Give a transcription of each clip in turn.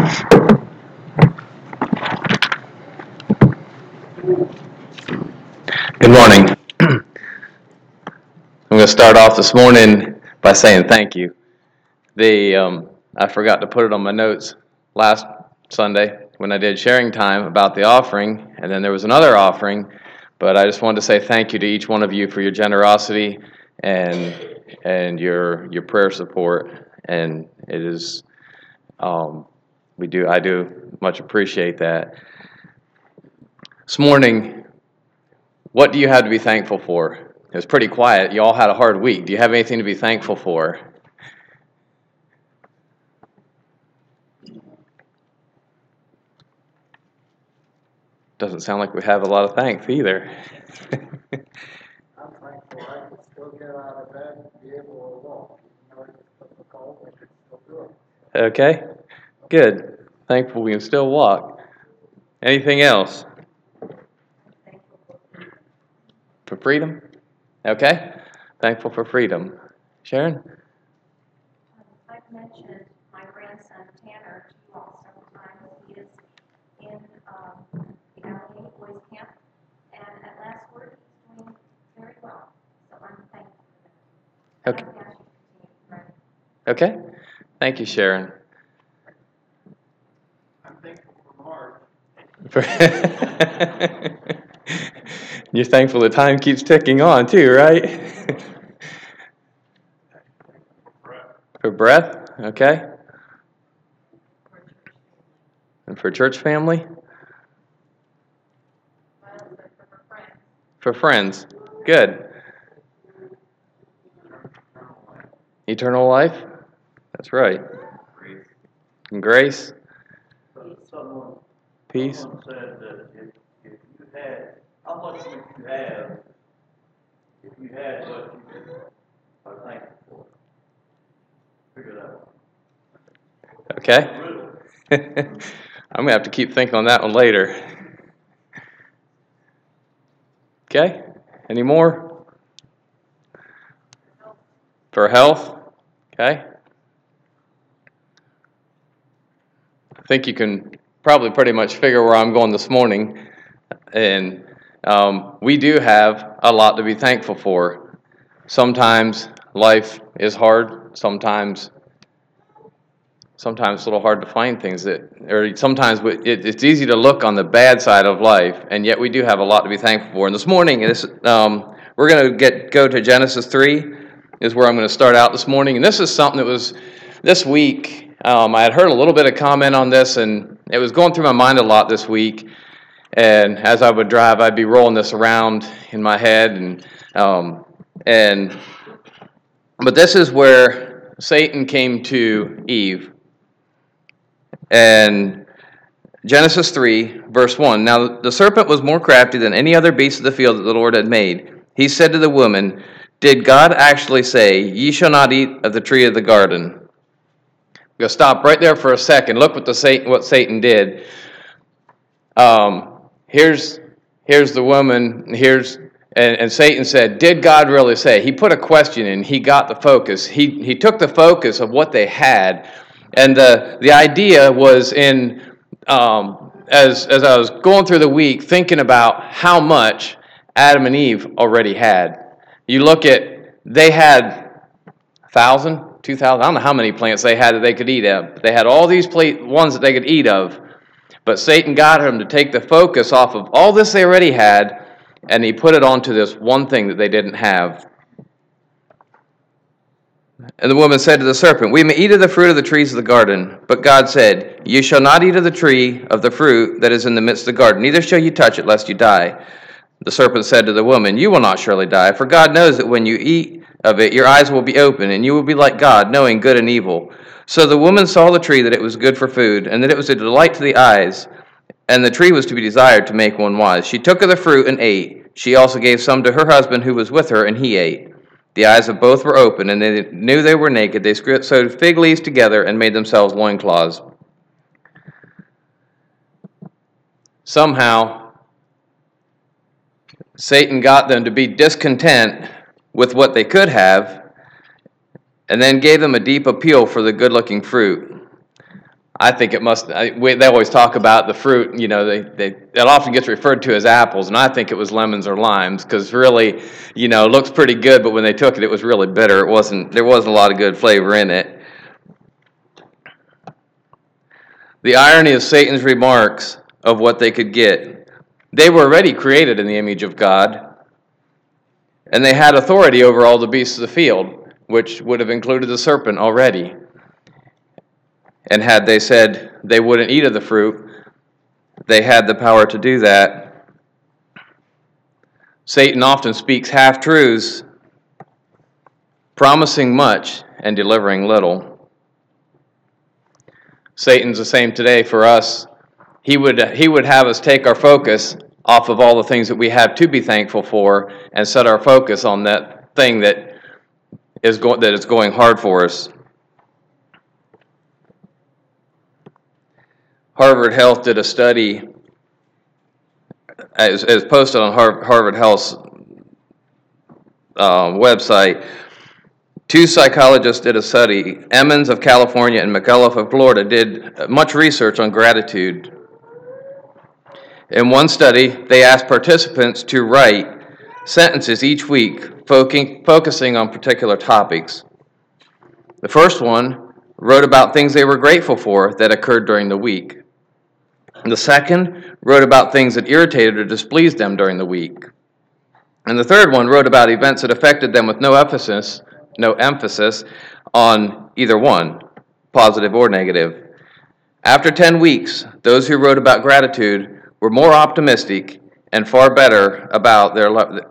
Good morning. I'm going to start off this morning by saying thank you. I forgot to put it on my notes last Sunday when I did sharing time about the offering, and then there was another offering, but I just wanted to say thank you to each one of you for your generosity and your prayer support, and it is I do much appreciate that. This morning, what do you have to be thankful for? It was pretty quiet. You all had a hard week. Do you have anything to be thankful for? Doesn't sound like we have a lot of thanks either. I'm thankful I can still get out of bed and be able to walk. It's difficult, I can still do it. Okay, good. Thankful we can still walk. Anything else? For freedom? Okay. Thankful for freedom. Sharon? I've mentioned my grandson Tanner to you all several times. He is in the Allegheny Boys Camp, and at last word, he's doing very well. So I'm thankful for that. Okay. Okay. Thank you, Sharon. I'm thankful for Mark. You're thankful the time keeps ticking on too, right? For breath, okay. And for church family? For friends. Good. Eternal life? That's right. And grace? Peace? Someone said that if you had, how much would you have if you had what you are thankful for? Figure that out. Okay. I'm going to have to keep thinking on that one later. Okay. Any more? For health? Okay. I think you can probably pretty much figure where I'm going this morning. And we do have a lot to be thankful for. Sometimes life is hard. Sometimes it's a little hard to find things or sometimes it's easy to look on the bad side of life, and yet we do have a lot to be thankful for. And this morning, we're going to go to Genesis 3 is where I'm going to start out this morning. And this is something that was this week. I had heard a little bit of comment on this, and it was going through my mind a lot this week. And as I would drive, I'd be rolling this around in my head, but this is where Satan came to Eve. And Genesis 3, verse 1, Now the serpent was more crafty than any other beast of the field that the Lord had made. He said to the woman, Did God actually say, Ye shall not eat of the tree of the garden? I'm going to stop right there for a second. Look what Satan did. Here's the woman, and Satan said, Did God really say? He put a question in, he got the focus. He took the focus of what they had. And the idea was in, as I was going through the week, thinking about how much Adam and Eve already had. You look at, they had 1,000, 2,000, I don't know how many plants they had that they could eat of. They had all these ones that they could eat of. But Satan got him to take the focus off of all this they already had, and he put it onto this one thing that they didn't have. And the woman said to the serpent, We may eat of the fruit of the trees of the garden. But God said, You shall not eat of the tree of the fruit that is in the midst of the garden, neither shall you touch it, lest you die. The serpent said to the woman, You will not surely die, for God knows that when you eat of it, your eyes will be open, and you will be like God, knowing good and evil. So the woman saw the tree that it was good for food, and that it was a delight to the eyes, and the tree was to be desired to make one wise. She took of the fruit and ate. She also gave some to her husband who was with her, and he ate. The eyes of both were open, and they knew they were naked. They sewed fig leaves together and made themselves loincloths. Somehow, Satan got them to be discontent with what they could have, and then gave them a deep appeal for the good-looking fruit. I think they always talk about the fruit, it often gets referred to as apples, and I think it was lemons or limes, because really, it looks pretty good, but when they took it, it was really bitter. There wasn't a lot of good flavor in it. The irony of Satan's remarks of what they could get. They were already created in the image of God, and they had authority over all the beasts of the field, which would have included the serpent already. And had they said they wouldn't eat of the fruit, they had the power to do that. Satan often speaks half-truths, promising much and delivering little. Satan's the same today for us. He would have us take our focus off of all the things that we have to be thankful for and set our focus on that thing that is going hard for us. Harvard Health did a study, as posted on Harvard Health's website. 2 psychologists did a study. Emmons of California and McAuliffe of Florida did much research on gratitude. In one study, they asked participants to write sentences each week focusing on particular topics. The first one wrote about things they were grateful for that occurred during the week. The second wrote about things that irritated or displeased them during the week. And the third one wrote about events that affected them with no emphasis on either one, positive or negative. After 10 weeks, those who wrote about gratitude were more optimistic and felt better about their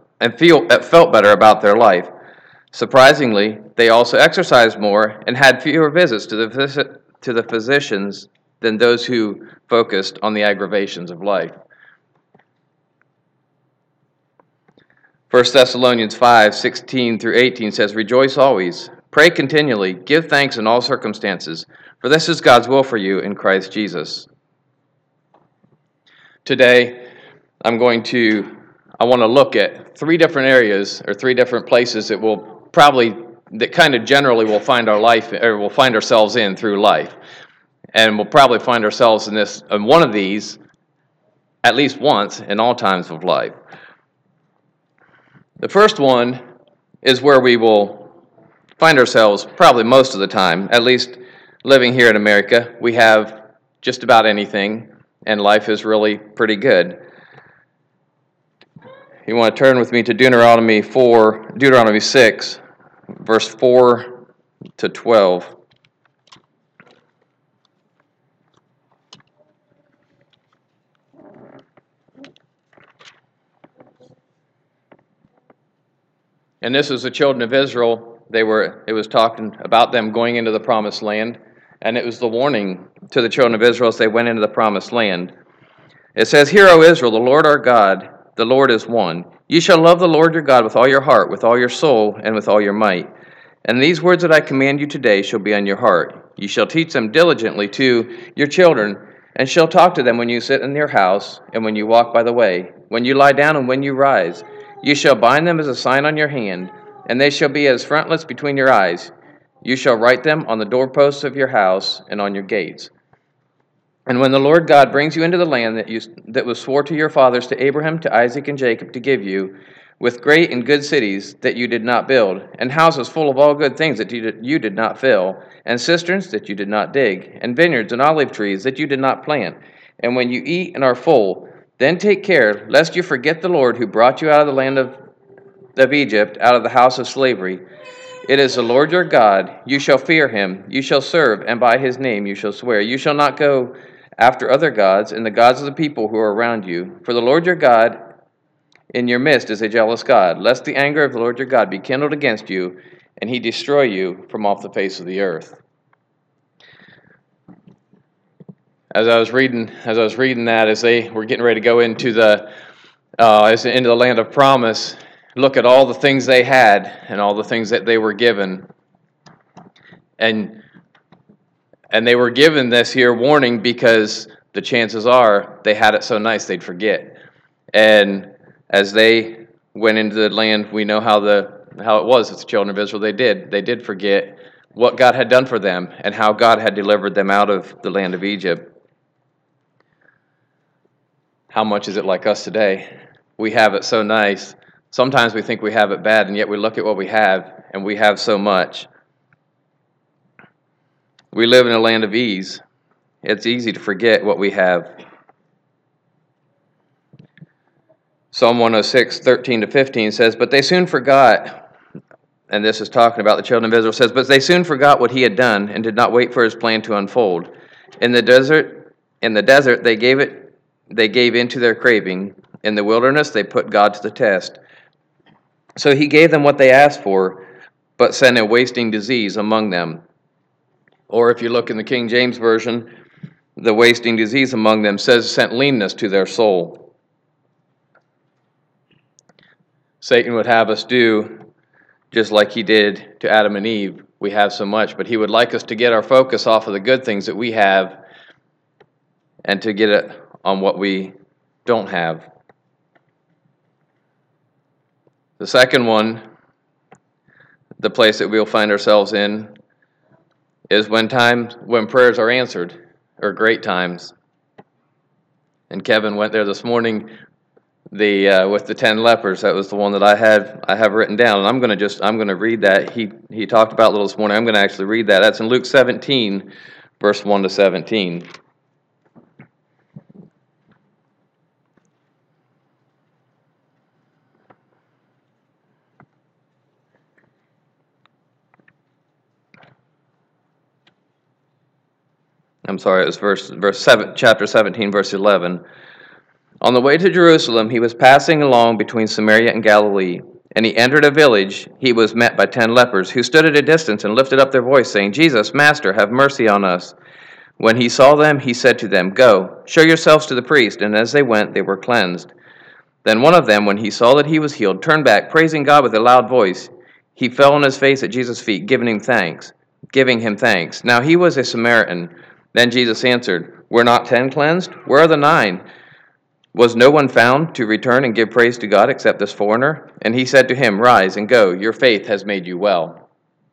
life. Surprisingly, they also exercised more and had fewer visits to the physicians than those who focused on the aggravations of life. 1 Thessalonians 5:16-18 says, "Rejoice always, pray continually, give thanks in all circumstances, for this is God's will for you in Christ Jesus." Today, I want to look at 3 different areas or 3 different places that kind of generally we'll find ourselves in through life. And we'll probably find ourselves in one of these at least once in all times of life. The first one is where we will find ourselves probably most of the time, at least living here in America. We have just about anything, and life is really pretty good. You want to turn with me to Deuteronomy 6, verse 4 to 12. And this is the children of Israel. It was talking about them going into the promised land, and it was the warning to the children of Israel as they went into the promised land. It says, "Hear, O Israel, the Lord our God, the Lord is one. You shall love the Lord your God with all your heart, with all your soul, and with all your might. And these words that I command you today shall be on your heart. You shall teach them diligently to your children, and shall talk to them when you sit in your house, and when you walk by the way, when you lie down and when you rise. You shall bind them as a sign on your hand, and they shall be as frontlets between your eyes. You shall write them on the doorposts of your house and on your gates. And when the Lord God brings you into the land that was swore to your fathers, to Abraham, to Isaac, and Jacob, to give you, with great and good cities that you did not build, and houses full of all good things that you did not fill, and cisterns that you did not dig, and vineyards and olive trees that you did not plant, and when you eat and are full, then take care, lest you forget the Lord who brought you out of the land of Egypt, out of the house of slavery. It is the Lord your God. You shall fear him. You shall serve, and by his name you shall swear. You shall not go after other gods, and the gods of the people who are around you. For the Lord your God in your midst is a jealous God, lest the anger of the Lord your God be kindled against you, and he destroy you from off the face of the earth." As I was reading that, as they were getting ready to go into the land of promise, look at all the things they had and all the things that they were given, and they were given this here warning because the chances are they had it so nice they'd forget. And as they went into the land, we know how it was with the children of Israel. They did forget, what God had done for them and how God had delivered them out of the land of Egypt. How much is it like us today? We have it so nice. Sometimes we think we have it bad, and yet we look at what we have, and we have so much. We live in a land of ease. It's easy to forget what we have. Psalm 106, 13-15 says, "But they soon forgot," and this is talking about the children of Israel, says, "But they soon forgot what he had done and did not wait for his plan to unfold. In the desert they gave into their craving. In the wilderness they put God to the test. So he gave them what they asked for, but sent a wasting disease among them." Or if you look in the King James Version, the wasting disease among them says sent leanness to their soul. Satan would have us do just like he did to Adam and Eve. We have so much, but he would like us to get our focus off of the good things that we have and to get it on what we don't have. The second one, the place that we'll find ourselves in, is when prayers are answered, or great times. And Kevin went there this morning. With the 10 lepers, that was the one that I have written down, and I'm going to read that. He talked about a little this morning. I'm going to actually read that. That's in Luke 17, verse 1-17. I'm sorry, it was chapter 17, verse 11. On the way to Jerusalem, he was passing along between Samaria and Galilee. And he entered a village. He was met by 10 lepers, who stood at a distance and lifted up their voice, saying, "Jesus, Master, have mercy on us." When he saw them, he said to them, "Go, show yourselves to the priest." And as they went, they were cleansed. Then one of them, when he saw that he was healed, turned back, praising God with a loud voice. He fell on his face at Jesus' feet, giving him thanks. Now he was a Samaritan. Then Jesus answered, "Were not 10 cleansed? Where are the 9? Was no one found to return and give praise to God except this foreigner?" And he said to him, "Rise and go, your faith has made you well."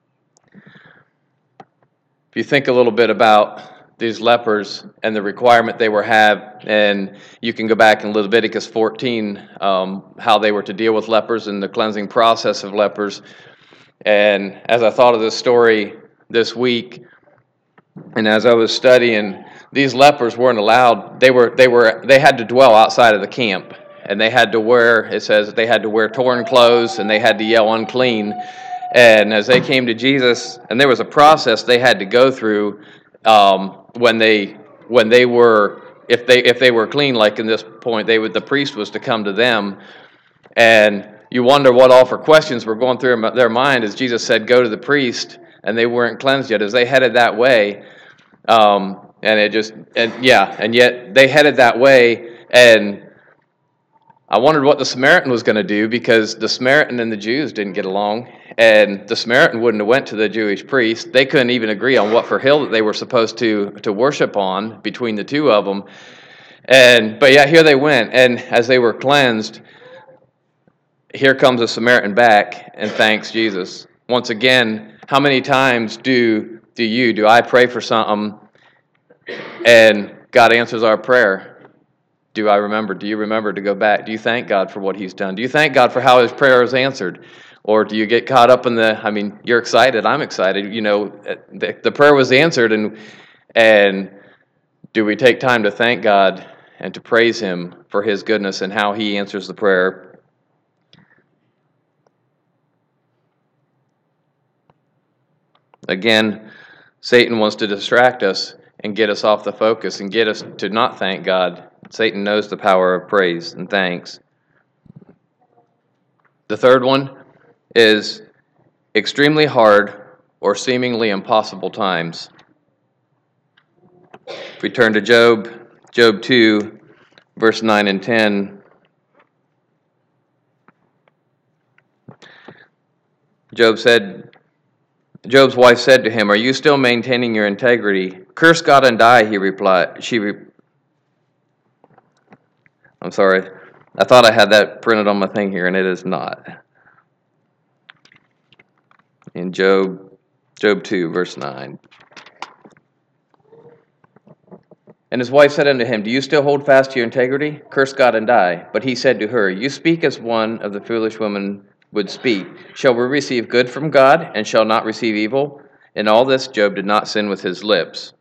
If you think a little bit about these lepers and the requirement they and you can go back in Leviticus 14, how they were to deal with lepers and the cleansing process of lepers. And as I thought of this story this week, and as I was studying, these lepers weren't allowed. They had to dwell outside of the camp, and they had to wear. It says they had to wear torn clothes, and they had to yell unclean. And as they came to Jesus, and there was a process they had to go through when they were, if they were clean, like in this point, the priest was to come to them, and you wonder what all for questions were going through their mind as Jesus said, "Go to the priest," and they weren't cleansed yet. As they headed that way, and yet they headed that way, and I wondered what the Samaritan was going to do, because the Samaritan and the Jews didn't get along, and the Samaritan wouldn't have went to the Jewish priest. They couldn't even agree on what for hill that they were supposed to worship on between the two of them. But yeah, here they went, and as they were cleansed, here comes a Samaritan back and thanks Jesus. Once again, how many times do I pray for something and God answers our prayer? Do you remember to go back? Do you thank God for what he's done? Do you thank God for how his prayer is answered? Or do you get caught up in you're excited, I'm excited, the prayer was answered, and do we take time to thank God and to praise him for his goodness and how he answers the prayer? Again, Satan wants to distract us and get us off the focus and get us to not thank God. Satan knows the power of praise and thanks. The third one is extremely hard or seemingly impossible times. If we turn to Job 2, verse 9 and 10. Job's wife said to him, "Are you still maintaining your integrity? Curse God and die," he replied. I'm sorry. I thought I had that printed on my thing here, and it is not. In Job Job 2, verse 9. And his wife said unto him, Do you still hold fast to your integrity? Curse God and die. But he said to her, You speak as one of the foolish women would speak. Shall we receive good from God, and shall not receive evil? In all this Job did not sin with his lips.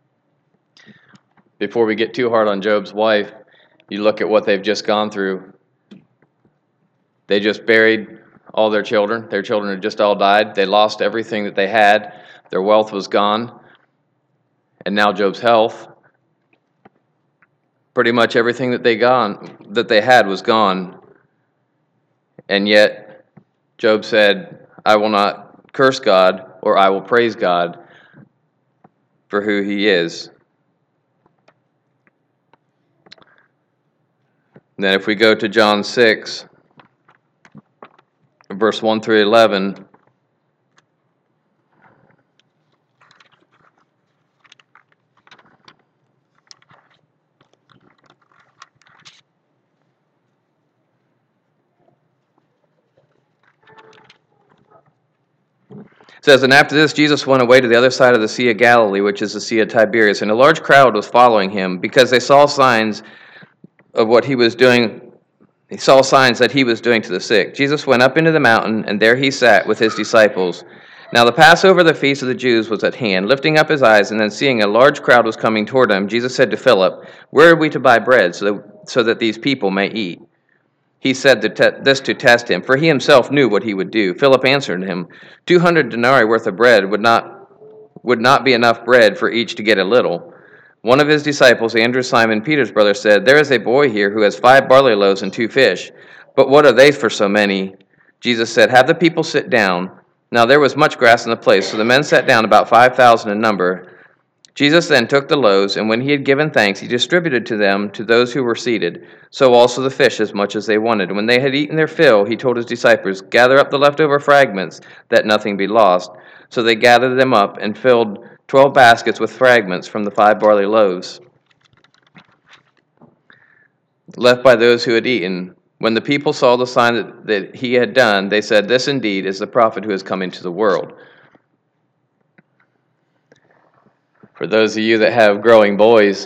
Before we get too hard on Job's wife, you look at what they've just gone through. They just buried all their children. Their children had just all died. They lost everything that they had. Their wealth was gone. And now Job's health. Pretty much everything that they had was gone. And yet, Job said, I will not curse God, or I will praise God for who he is. And then if we go to John 6, verse 1 through 11, it says, And after this Jesus went away to the other side of the Sea of Galilee, which is the Sea of Tiberias, and a large crowd was following him, because they saw signs of what he was doing. He saw signs that he was doing to the sick. Jesus went up into the mountain, and there he sat with his disciples. Now the Passover, the feast of the Jews, was at hand. Lifting up his eyes, and then seeing a large crowd was coming toward him, Jesus said to Philip, Where are we to buy bread, so that these people may eat? He said this to test him, for he himself knew what he would do. Philip answered him, 200 denarii worth of bread would not be enough bread for each to get a little. One of his disciples, Andrew, Simon Peter's brother, said, There is a boy here who has 5 barley loaves and 2 fish. But what are they for so many? Jesus said, Have the people sit down. Now there was much grass in the place, so the men sat down, about 5,000 in number. Jesus then took the loaves, and when he had given thanks, he distributed to them, to those who were seated, so also the fish, as much as they wanted. And when they had eaten their fill, he told his disciples, Gather up the leftover fragments, that nothing be lost. So they gathered them up, and filled 12 baskets with fragments from the 5 barley loaves, left by those who had eaten. When the people saw the sign that he had done, they said, This indeed is the prophet who has come into the world. For those of you that have growing boys,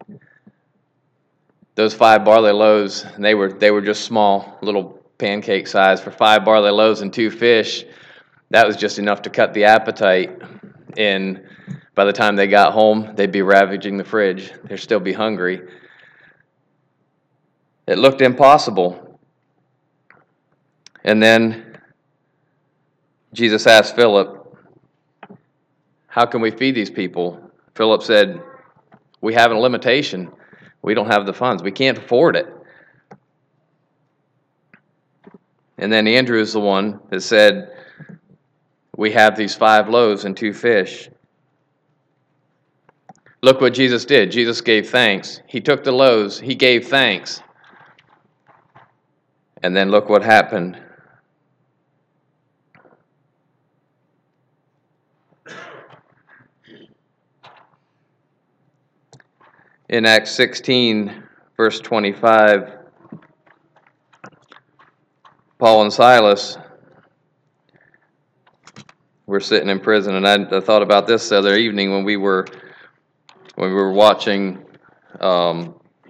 those 5 barley loaves, they were just small, little pancake size. For 5 barley loaves and 2 fish, that was just enough to cut the appetite. And by the time they got home, they'd be ravaging the fridge. They'd still be hungry. It looked impossible. And then Jesus asked Philip, How can we feed these people? Philip said, We have a limitation. We don't have the funds. We can't afford it. And then Andrew is the one that said, We have these 5 loaves and 2 fish. Look what Jesus did. Jesus gave thanks. He took the loaves. He gave thanks. And then look what happened. In Acts 16, verse 25, Paul and Silas were sitting in prison, and I thought about this the other evening when we were watching the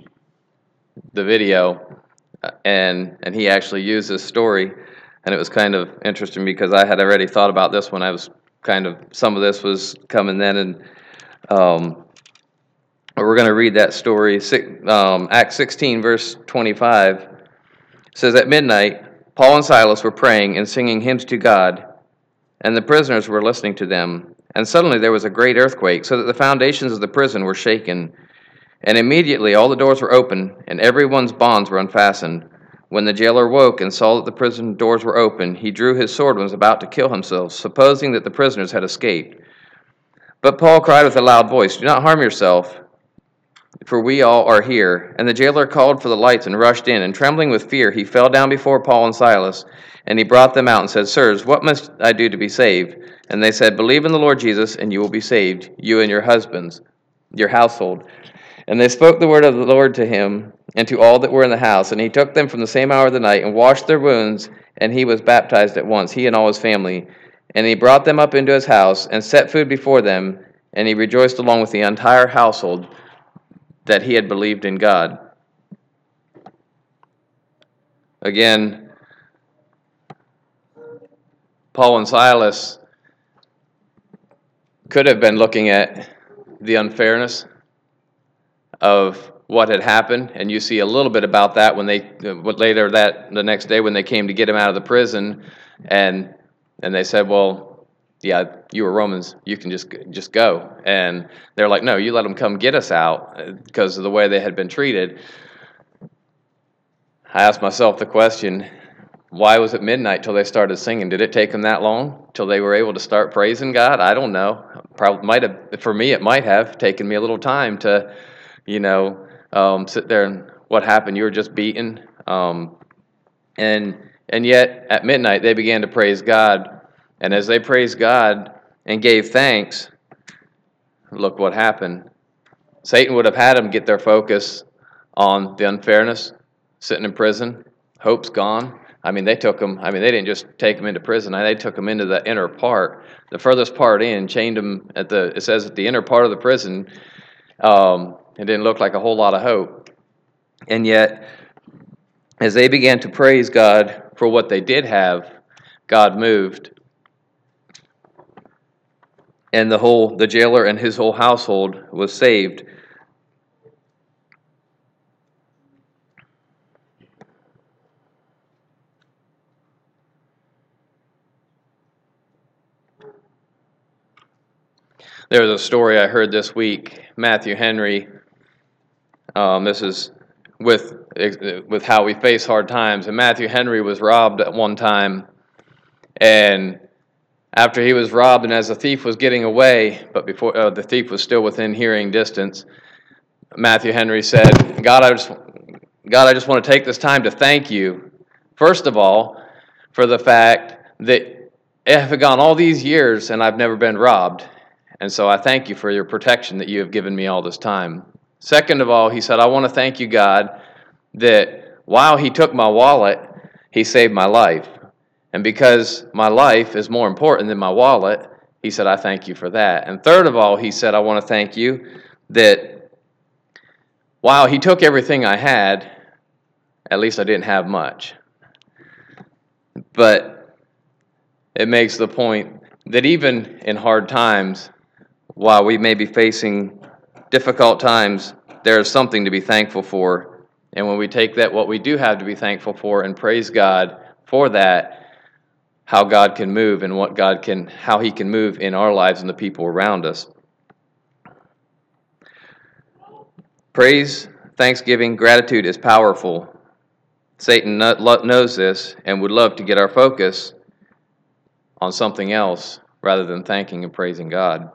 video, and he actually used this story, and it was kind of interesting because I had already thought about this when I was some of this was coming then, and we're going to read that story. Acts 16, verse 25 says, At midnight, Paul and Silas were praying and singing hymns to God, and the prisoners were listening to them. And suddenly there was a great earthquake, so that the foundations of the prison were shaken. And immediately all the doors were open, and everyone's bonds were unfastened. When the jailer woke and saw that the prison doors were open, he drew his sword and was about to kill himself, supposing that the prisoners had escaped. But Paul cried with a loud voice, Do not harm yourself, for we all are here. And the jailer called for the lights and rushed in, and trembling with fear, he fell down before Paul and Silas. And he brought them out and said, Sirs, what must I do to be saved? And they said, Believe in the Lord Jesus, and you will be saved, you and your husbands, your household. And they spoke the word of the Lord to him and to all that were in the house. And he took them from the same hour of the night and washed their wounds, and he was baptized at once, he and all his family. And he brought them up into his house and set food before them, and he rejoiced along with the entire household that he had believed in God. Again, Paul and Silas could have been looking at the unfairness of what had happened, and you see a little bit about that when the next day when they came to get him out of the prison, and they said, well, yeah, you were Romans, you can just go. And they're like, no, you let them come get us out because of the way they had been treated. I asked myself the question, why was it midnight till they started singing? Did it take them that long till they were able to start praising God? I don't know. Probably might have. For me, it might have taken me a little time to, sit there and what happened? You were just beaten, and yet at midnight they began to praise God, and as they praised God and gave thanks, look what happened. Satan would have had them get their focus on the unfairness, sitting in prison, hope's gone. They took them. They didn't just take them into prison. They took them into the inner part, the furthest part in, chained them it says at the inner part of the prison. It didn't look like a whole lot of hope. And yet, as they began to praise God for what they did have, God moved. And the jailer and his whole household was saved. There's a story I heard this week. Matthew Henry, this is with how we face hard times. And Matthew Henry was robbed at one time. And after he was robbed and as the thief was getting away, but before the thief was still within hearing distance, Matthew Henry said, God, I just want to take this time to thank you, first of all, for the fact that it have gone all these years and I've never been robbed. And so I thank you for your protection that you have given me all this time. Second of all, he said, I want to thank you, God, that while he took my wallet, he saved my life. And because my life is more important than my wallet, he said, I thank you for that. And third of all, he said, I want to thank you that while he took everything I had, at least I didn't have much. But it makes the point that even in hard times, while we may be facing difficult times, there is something to be thankful for. And when we take that, what we do have to be thankful for, and praise God for that, how God can move and how he can move in our lives and the people around us. Praise, thanksgiving, gratitude is powerful. Satan knows this and would love to get our focus on something else rather than thanking and praising God.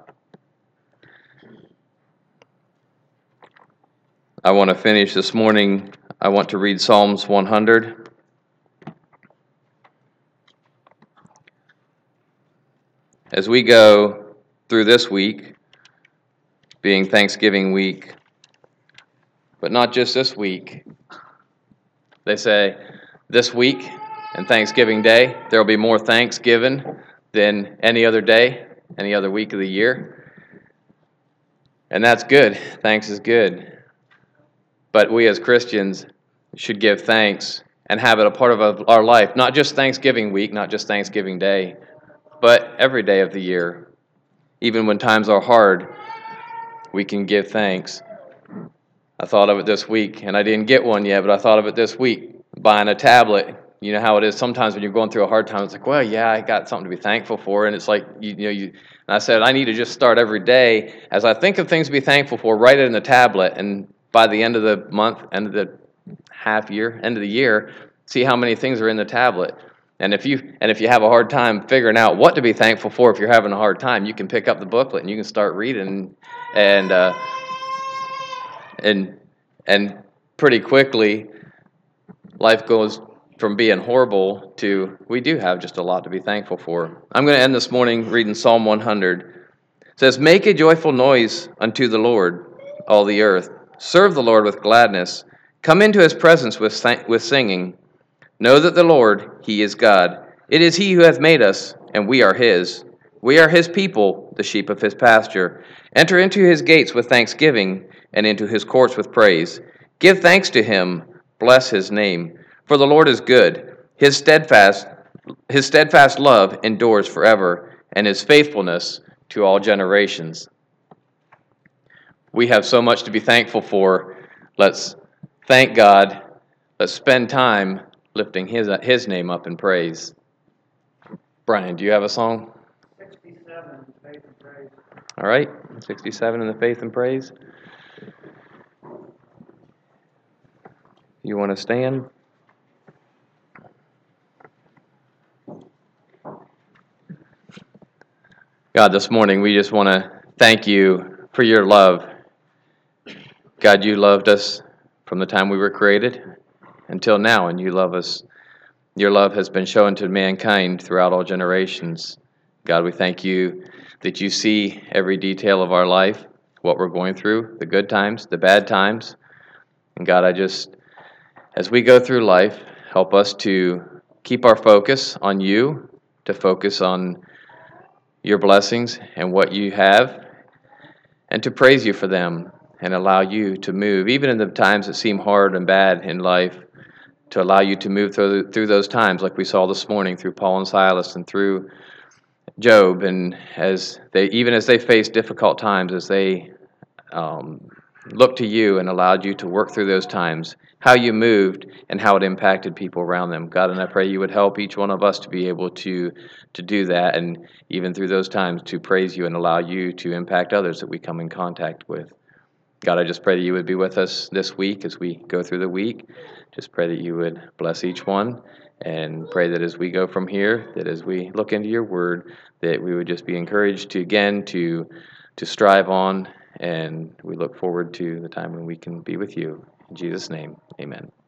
I want to finish this morning. I want to read Psalms 100. As we go through this week, being Thanksgiving week, but not just this week. They say this week and Thanksgiving Day, there will be more thanks given than any other day, any other week of the year. And that's good. Thanks is good. But we as Christians should give thanks and have it a part of our life, not just Thanksgiving week, not just Thanksgiving Day, but every day of the year. Even when times are hard, we can give thanks. I thought of it this week, and I didn't get one yet, but I thought of it this week, buying a tablet. You know how it is sometimes when you're going through a hard time, it's like, well, yeah, I got something to be thankful for, and it's like, and I said, I need to just start every day, as I think of things to be thankful for, write it in the tablet, and by the end of the month, end of the half year, end of the year, see how many things are in the tablet. And if you have a hard time figuring out what to be thankful for, if you're having a hard time, you can pick up the booklet and you can start reading, and pretty quickly, life goes from being horrible to we do have just a lot to be thankful for. I'm going to end this morning reading Psalm 100. It says, "Make a joyful noise unto the Lord, all the earth. Serve the Lord with gladness. Come into his presence with singing. Know that the Lord, he is God. It is he who hath made us, and we are his. We are his people, the sheep of his pasture. Enter into his gates with thanksgiving, and into his courts with praise. Give thanks to him, bless his name. For the Lord is good. His steadfast love endures forever, and his faithfulness to all generations. We have so much to be thankful for. Let's thank God. Let's spend time lifting his name up in praise. Brian, do you have a song? 67, Faith and Praise. All right, 67 in the faith and praise. You want to stand? God, this morning we just want to thank you for your love. God, you loved us from the time we were created until now, and you love us. Your love has been shown to mankind throughout all generations. God, we thank you that you see every detail of our life, what we're going through, the good times, the bad times. And God, as we go through life, help us to keep our focus on you, to focus on your blessings and what you have, and to praise you for them and allow you to move, even in the times that seem hard and bad in life, to allow you to move through those times, like we saw this morning through Paul and Silas and through Job, and as they faced difficult times, as they looked to you and allowed you to work through those times, how you moved and how it impacted people around them. God, and I pray you would help each one of us to be able to do that, and even through those times to praise you and allow you to impact others that we come in contact with. God, I just pray that you would be with us this week as we go through the week. Just pray that you would bless each one, and pray that as we go from here, that as we look into your word, that we would just be encouraged to strive on, and we look forward to the time when we can be with you. In Jesus' name, amen.